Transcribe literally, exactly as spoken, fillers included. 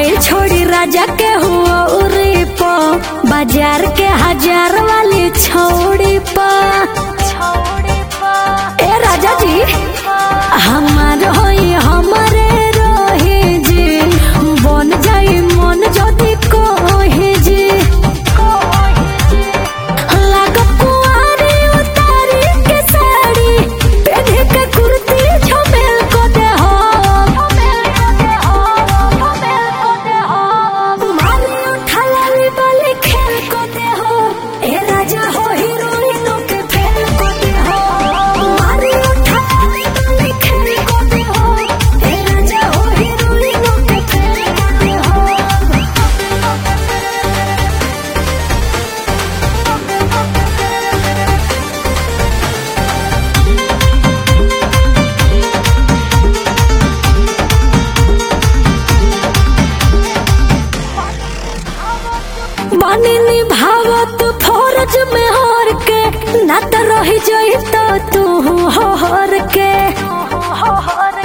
गए छोड़ी राजा के हुआ उरी पो बाजार के हजार वाली छोड़ी पा ए राजा जी हमार होई हमारे रोही जी बन जाई मन जदी कोही जी लागत कुआरी उतारी के साड़ी पहने के कुर्ती झमेल को दे हो मारी उठाली वाली खेल को दे हो ए राजा हो हीरोइनों के फेल को दे हो मारी उठाली वाली खेल को दे हो ए राजा हो हीरोइनों के फेल को दे हो बानी निभावत फौरज में हार के ना तो रही जाई तो तू हो हर के